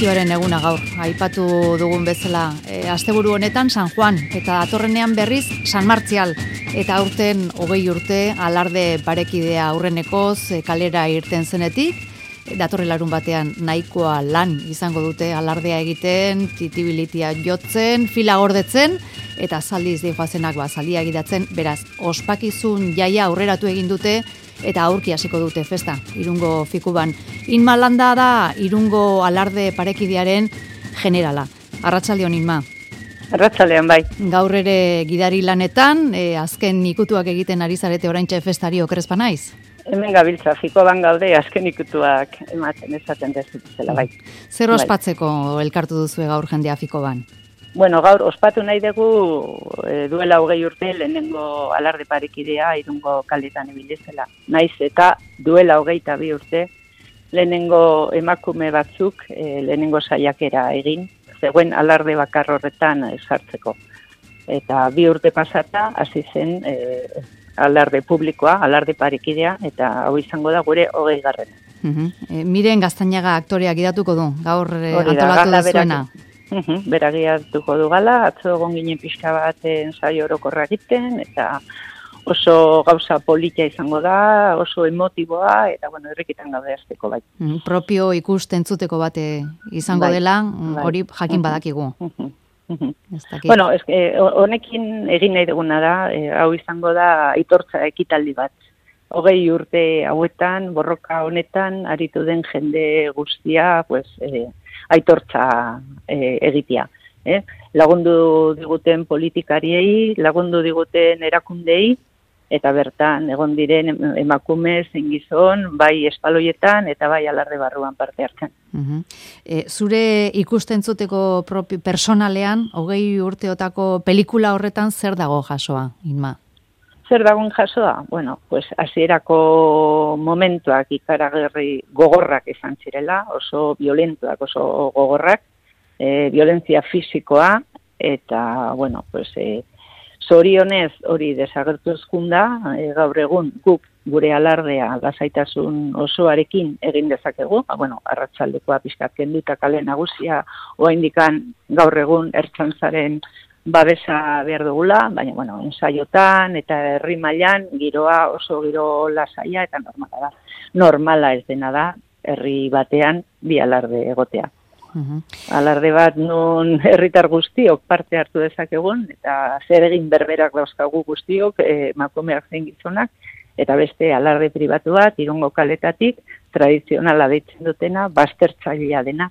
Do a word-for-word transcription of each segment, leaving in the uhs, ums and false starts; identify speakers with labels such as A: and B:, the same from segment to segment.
A: Pasioaren eguna gaur, aipatu dugun bezala. E, asteburu honetan San Juan, eta datorrenean berriz San Martzial. Eta aurten hogei urte alarde parekidea aurrenekoz e, kalera irten zenetik. E, datorre larun batean nahikoa lan izango dute alardea egiten, titibilitia jotzen, fila gordetzen, eta zaldiz dihoazenak ba, zaldia egidatzen, beraz, ospakizun jaia aurreratu egin dute, eta aurki hasiko dute festa, Irungo Fikuban. Inma Landa da Irungo alarde parekidearen generala. Arratsaldeon, Inma.
B: Arratsaldean, bai.
A: Gaur ere gidari lanetan, e, azken ikutuak egiten ari zarete oraintxe festari okerrezpa naiz?
B: Hemen gabiltza, Fikoban gaude azken ikutuak ematen esaten dezutela, bai.
A: Zer ospatzeko bai. Elkartu duzue gaur jendea Fikoban?
B: Bueno, gaur ospatu nahi dugu e, duela hogei urte lehenengo alarde parekidea Irungo kaletan ibilizela. Naiz eta duela hogeita bi urte lehenengo emakume batzuk e, lehenengo saiakera egin, zegoen alarde bakar horretan e, sartzeko. Eta bi urte pasata hasi zen e, alarde publikoa, alarde parekidea, eta hau izango da gure hogei garrena.
A: Uh-huh. E, Miren Gaztañaga aktoreak idatuko du, gaur e, antolatu duzuena.
B: Uhum, beragi hartuko du gala, atzo egon ginen pixka bat ensaio orokorra egiten, eta oso gauza polita izango da, oso emotiboa, eta bueno, errekitan gaude azteko bai.
A: Mm, propio ikusten zuteko bate izango bai, dela, hori bai. Jakin badakigu.
B: Uhum, uhum. Bueno, es, eh, honekin egin nahi duguna da, eh, hau izango da aitortza ekitaldi bat. Hogei urte hauetan, borroka honetan, aritu den jende guztia, pues, eh, aitortza e, egitea. Eh? Lagundu diguten politikariei, lagundu diguten erakundei, eta bertan egon diren emakume zein gizon, bai espaloietan eta bai alarde barruan parte hartzen.
A: Uh-huh. E, zure ikustentzuteko propi personalean, hogei urteotako pelikula horretan zer dago jasoa, Inma?
B: Zer dagoen jasoa? Bueno, pues hasierako momentuak ikaragarri gogorrak izan zirela, oso violentuak, oso gogorrak, e, violentzia fisikoa, eta, bueno, pues, e, zorionez hori desagertu ezkunda, e, gaur egun guk gure alardea lasaitasun osoarekin egin dezakegu, ba, bueno, arratsaldekoa pixkat kenduta kale nagusia, oraindikan gaur egun ertzaintzaren babesa behar dugula, baina, bueno, ensaiotan eta herri mailan giroa oso giro lasaia eta normala da. Normala ez dena da, herri batean bi alarde egotea. Uh-huh. Alarde bat non herritar guztiok parte hartu dezakegun, eta zer egin berberak dauzkagu guztiok, emakumeak zein gizonak, eta beste alarde pribatu bat, Irungo kaletatik, tradizionala deitzen dutena, baztertzailea dena.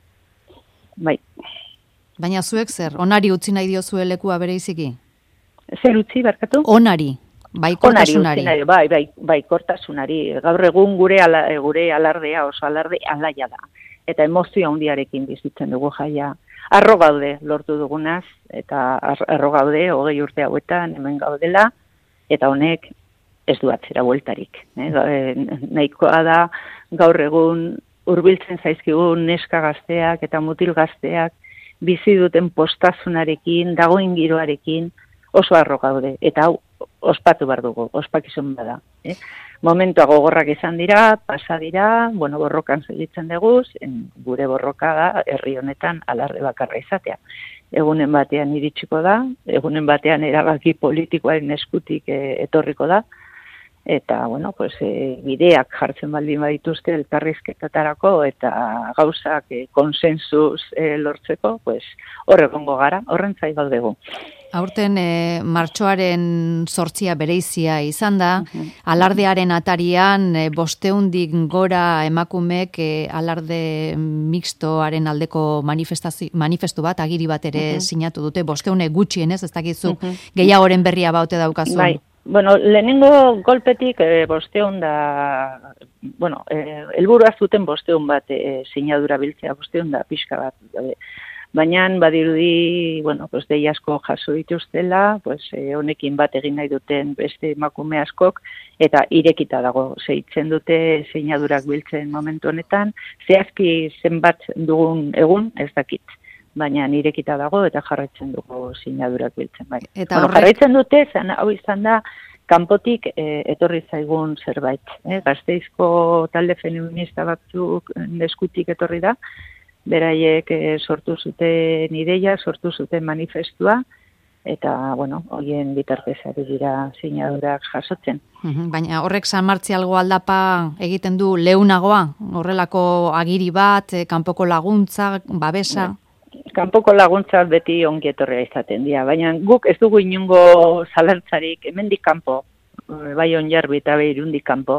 B: Bai.
A: Baina zuek zer, onari utzi nahi diozue lekua bereiziki?
B: Zer utzi, barkatu?
A: Onari, baikortasunari.
B: Onari, bai, bai, baikortasunari. Gaur egun gure, ala, gure alardea oso alarde alaia da. Eta emozio handiarekin bizitzen dugu jaia. Arro gaude lortu dugunaz, eta arro gaude hogei urte hauetan hemen gaudela, eta honek ez du atzera bueltarik. Eh? Nahikoa da gaur egun hurbiltzen zaizkigun neska gazteak eta mutil gazteak bizi duten postasunarekin, dagoen giroarekin oso arro gaude. Eta hau ospatu behar dugu, ospakizun bada. Eh? Momentua gogorrak izan dira, pasa dira, bueno, borrokan segitzen dugu, gure borroka da, herri honetan alarde bakarra izatea. Egunen batean iritsiko da, egunen batean erabaki politikoaren eskutik e, etorriko da, eta, bueno, pues, e, bideak jartzen baldin badituzte elkarrizketatarako eta gauzak e, konsensuz e, lortzeko, pues, horregongo gara, horren zai gaudegu.
A: Aurten e, martxoaren sortzia bereizia izan da, uh-huh. Alardearen atarian e, bosteundik gora emakumek e, alarde mixtoaren aldeko manifestu bat, agiri bat ere uh-huh. sinatu dute, bosteune gutxienez, ez dakizu uh-huh. gehiagoren berria baute daukazu.
B: Bai. Bueno, lehenengo golpetik e, bosteun da, bueno, e, elburua zuten bosteun bat e, sinadura biltzea, bosteun da pixka bat. E, Baina badirudi, bueno, pues dei asko jaso dituztela, pues e, honekin bat egin nahi duten beste emakume askok, eta irekita dago, zeitzen dute sinadurak biltzen momentu honetan, zehazki zenbat dugun egun ez dakit. Baina irekita dago eta jarraitzen dugu sinadurak biltzen. Bai. Eta bueno, horrek... jarraitzen dute, zan, hau izan da, kanpotik e, etorri zaigun zerbait. Eh? Gasteizko talde feminista batzuk eskutik etorri da, beraiek e, sortu zuten ideia, sortu zuten manifestua, eta, bueno, horien bitartez ari dira sinadurak jasotzen.
A: Baina horrek San Martzialgo aldapa egiten du leunagoa, horrelako agiri bat, kanpoko laguntza, babesa?
B: Kanpoko laguntza beti ongi etorria izaten dira, baina guk ez dugu inungo zalantzarik, hemendik kanpo, bai Onjarbi eta bai Irundik kanpo,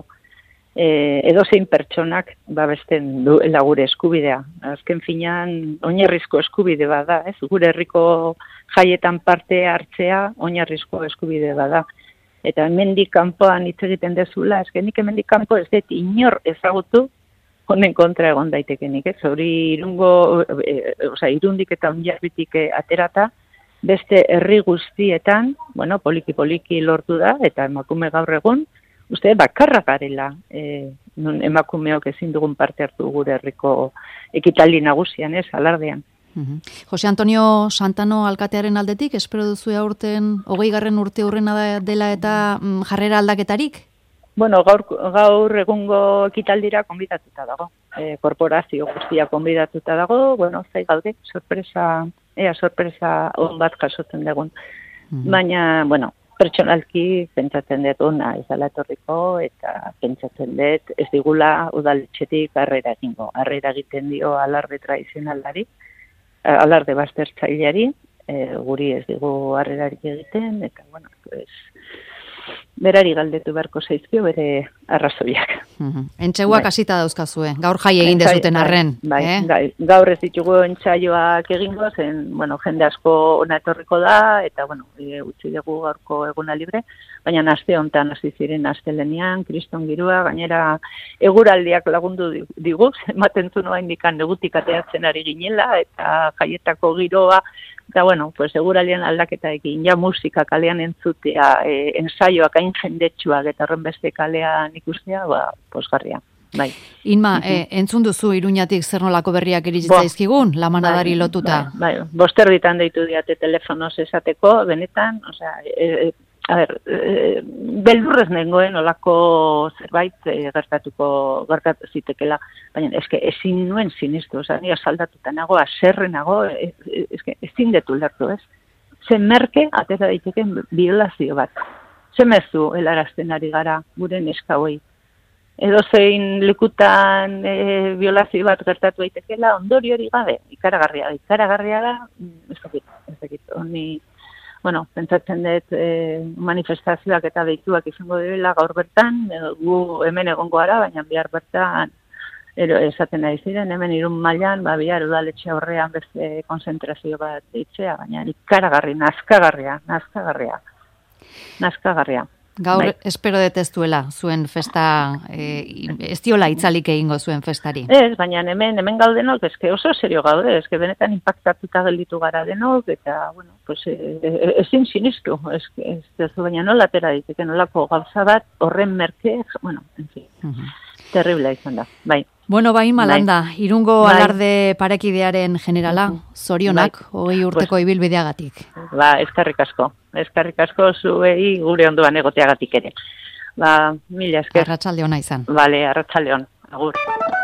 B: e, edozein pertsonak babesten duela gure eskubidea. Azken finean, oinarrizko eskubide bada, ez? Gure herriko jaietan parte hartzea oinarrizko eskubide bada. Eta hemendik kanpoan hitz egiten dezula, eskenik hemendik kanpo ez dut inor ezagutu honen kontra egon daitekenik, ez? Hori Irungo, e, osea, Irundik eta Onjarbitik aterata, beste herri guztietan, bueno, poliki-poliki lortu da, eta emakume gaur egun, uste bakarra garela, e, nun emakumeok ezin dugun parte hartu gure herriko ekitaldi nagusian, ez, alardean.
A: Uh-huh. Jose Antonio Santano alkatearen aldetik, espero duzu aurten hogei garren urte hurrena dela eta mm, jarrera aldaketarik?
B: Bueno, gaur, gaur egungo ekitaldira konbidatuta dago. E, korporazio guztia konbidatuta dago, bueno, zai gaude, sorpresa, ea sorpresa on bat jasotzen dugun. Mm-hmm. Baina, bueno, pertsonalki pentsatzen dut ona ez dela etorriko, eta pentsatzen dut ez digula udaletxetik harrera egingo. Harrera egiten dio alarde tradizionalari, alarde baztertzaileari, e, guri ez digu harrerarik egiten, eta, bueno, pues, berari galdetu beharko zaizkio bere arrazoiak.
A: Uh-huh. Entxeguak hasita bai. Dauzkazue, gaur jai egin dezuten arren.
B: Bai,
A: eh?
B: bai, gaur ez ditugu entsaioak egingo, zen, bueno, jende asko ona etorriko da, eta, bueno, e, utzi dugu gaurko eguna libre, baina aste hontan hasi ziren astelenean, kriston girua, gainera eguraldiak lagundu digu, ematen zuen oraindikan negutik ateatzen ari ginela, eta jaietako giroa, eta, bueno, pues, eguraldian aldaketaekin, ja musika kalean entzutea, e, ensaioak hain jendetsuak, eta horren beste kalean ikustea, ba, posgarria. Bai.
A: Inma, uh-huh. e, entzun duzu Iruñatik zer nolako berriak iritsi zaizkigun, lamanadari bai, lotuta?
B: Bai, bai. Bosterditan deitu diate telefonoz esateko, benetan, osea, e, a ber, e, beldurrez nengoen olako zerbait e, gertatuko, gertatu zitekela, baina eske ezin nuen sinistu, osea, nire saldatuta nago, aserre nago, e, e, eske ezin detu lertu, ez? Zen merke, atera daiteken violazio bat. Zemezu helarazten ari gara gure neskauei. Edo zein lekutan e, violazio bat gertatu daitekela, ondori hori gabe, ikaragarria da, ikaragarria da, ez dakit, ez dakit, honi, bueno, pentsatzen dut e, manifestazioak eta deituak izango direla gaur bertan, e, gu hemen egongo gara, baina bihar bertan ero, esaten ari ziren, hemen Irun mailan, ba, bihar udaletxe aurrean beste konzentrazio bat deitzea, baina ikaragarri, nazkagarria, nazkagarria. Nazkagarria.
A: Gaur
B: bai.
A: Espero dut ez duela zuen festa, e, ez diola itzalik egingo zuen festari.
B: Ez, baina hemen, hemen gaudenok, eske oso serio gaude, eske benetan impactatuta gelditu gara denok, eta, bueno, pues, ezin sinistu, eske, ez du baina nola atera diteke, nolako gauza bat, horren merke, bueno, en fin, uh-huh. Terrible izan da, bai.
A: Bueno, bai, Malanda, bai. Irungo
B: bai.
A: Alarde parekidearen generala, zorionak, bai. hogei urteko pues, ibilbideagatik.
B: Ba, eskarrik asko, eskarrik asko zuei gure ondoan egoteagatik ere. Ba, mila esker.
A: Arratsalde ona izan.
B: Bale, arratsalde on, agur.